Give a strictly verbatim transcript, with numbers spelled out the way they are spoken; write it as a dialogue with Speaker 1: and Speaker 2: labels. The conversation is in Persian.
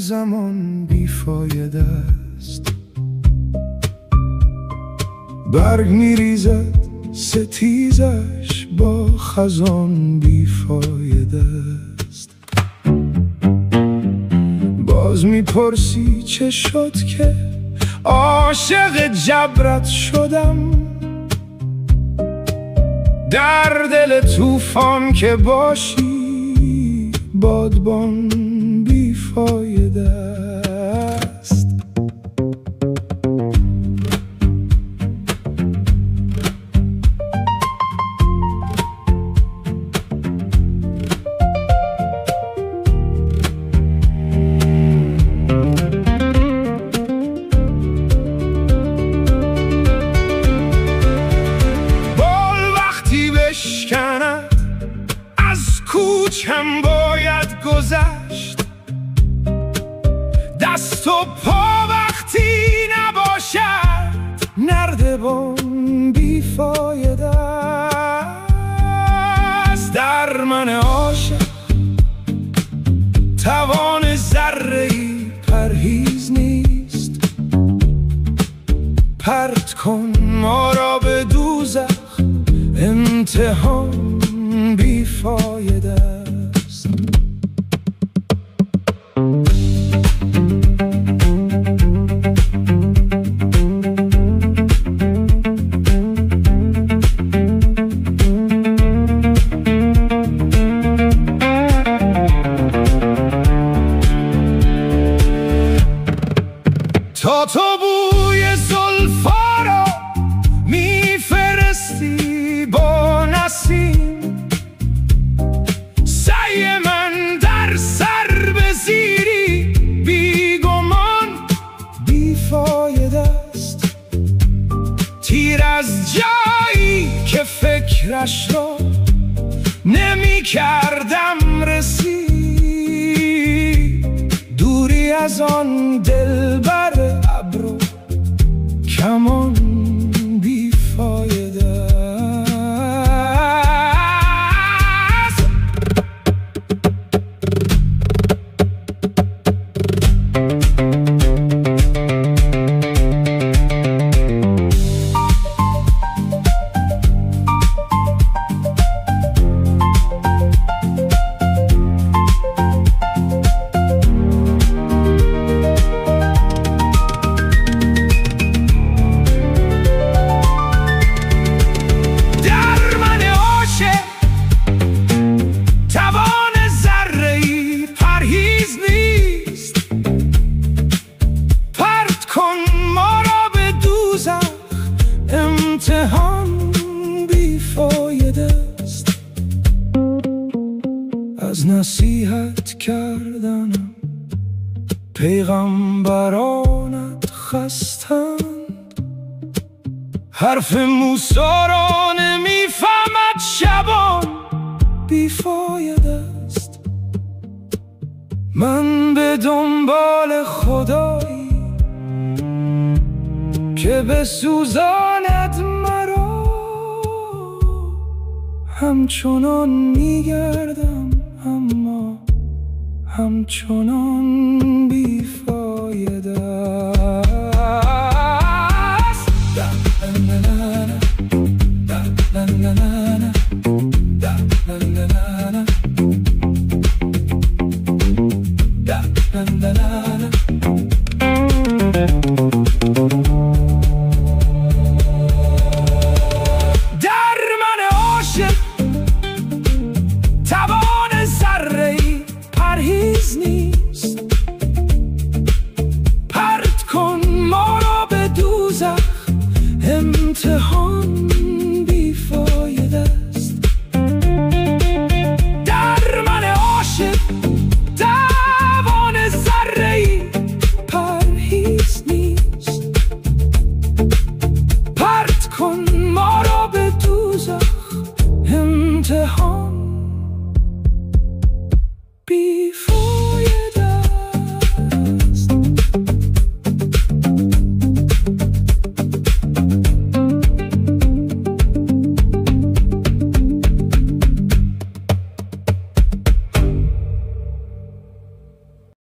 Speaker 1: زمان بیفایده است. برگ میریزد ستیزش با خزان بیفایده است. باز میپرسی چه شد که عاشق جبرت شدم، در دل طوفان که باشی بادبان بیفایده است. از کوچم باید گذشت، دست و پا وقتی نباشد نردبان بیفایده است. در من عاشق توان ذره‌ای پرهیز نیست، پرت کن ما را به دوزخ امتحان بیفایده است. تا تو بوی زلفا را میفرستی با نسیم، سعی من در سر به زیری بیگمان بیفایده است. تیر از جایی که فکرش را نمی کردم رسید، دوری از آن دلبر ابرو کمان بیفایده است. امتحان بیفایده است. از نصیحت کردنم پیغمبرانت خستند، حرف موسی را نمیفهمد شبان بیفایده است. من به دنبال خدایی که بسوزاند مرا، همچنان میگردم اما همچنان بیفایده است. Da